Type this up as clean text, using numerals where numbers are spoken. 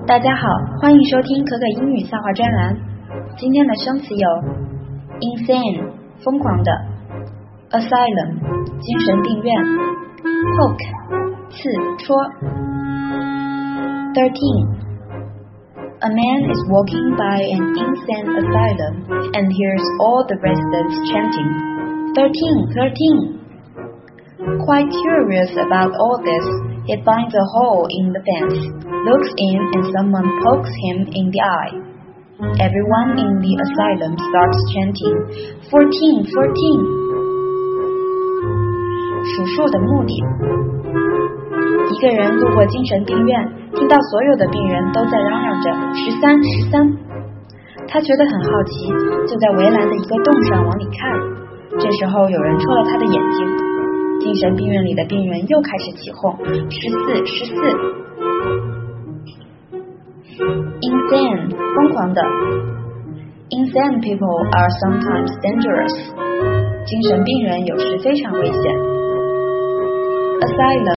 大家好，欢迎收听可可英语笑话专栏。今天的生词有 insane 疯狂的， asylum 精神病院， poke 刺戳， 13 A man is walking by an insane asylum and hears all the residents chanting 13 Quite curious about all this, he finds a hole in the fence, looks in and someone pokes him in the eye. Everyone in the asylum starts chanting 14 数数的目的。一个人路过精神病院，听到所有的病人都在嚷嚷着13，他觉得很好奇，就在围栏的一个洞上往里看。这时候有人戳了他的眼睛，精神病院里的病人又开始起哄14。Insane 疯狂的， Insane people are sometimes dangerous 精神病人有时非常危险。 Asylum